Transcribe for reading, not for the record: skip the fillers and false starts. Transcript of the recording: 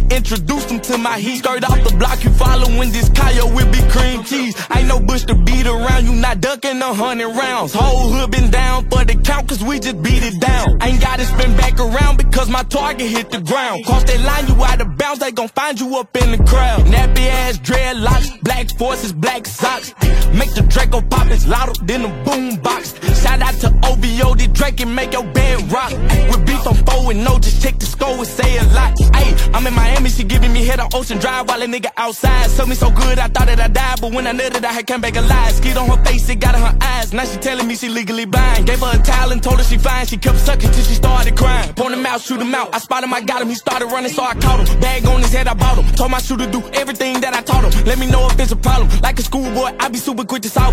introduced him to my heat. Straight off the block, you following this Kyle with big cream cheese. Ain't no bush to beat around, you not ducking 100 rounds. Whole hood been down for the count, cause we just beat it down. Ain't gotta spin back around because my target hit the ground. Cross that line, you out of bounds, they gon' find you up in the crowd. Nappy ass dreadlocks, black forces, black socks. Make the Draco pop, it's louder than a boom box. Shout out to OVO, the Drake and make your bed rock. With beef on 4-0, just check the score and say a lot. Ayy, I'm in Miami, she giving me head on Ocean Drive while a nigga outside. Told me so good, I thought that I died, but when I nutted, I had come back alive. Skid on her face, it got in her eyes. Now she telling me she legally blind. Gave her a towel and told her she fine. She kept sucking till she started crying. Point him out, shoot him out. I spotted him, I got him. He started running, so I caught him. Bag on his head, I bought him. Told my shooter do everything that I taught him. Let me know if it's a problem. Like a schoolboy, I be super quick to solve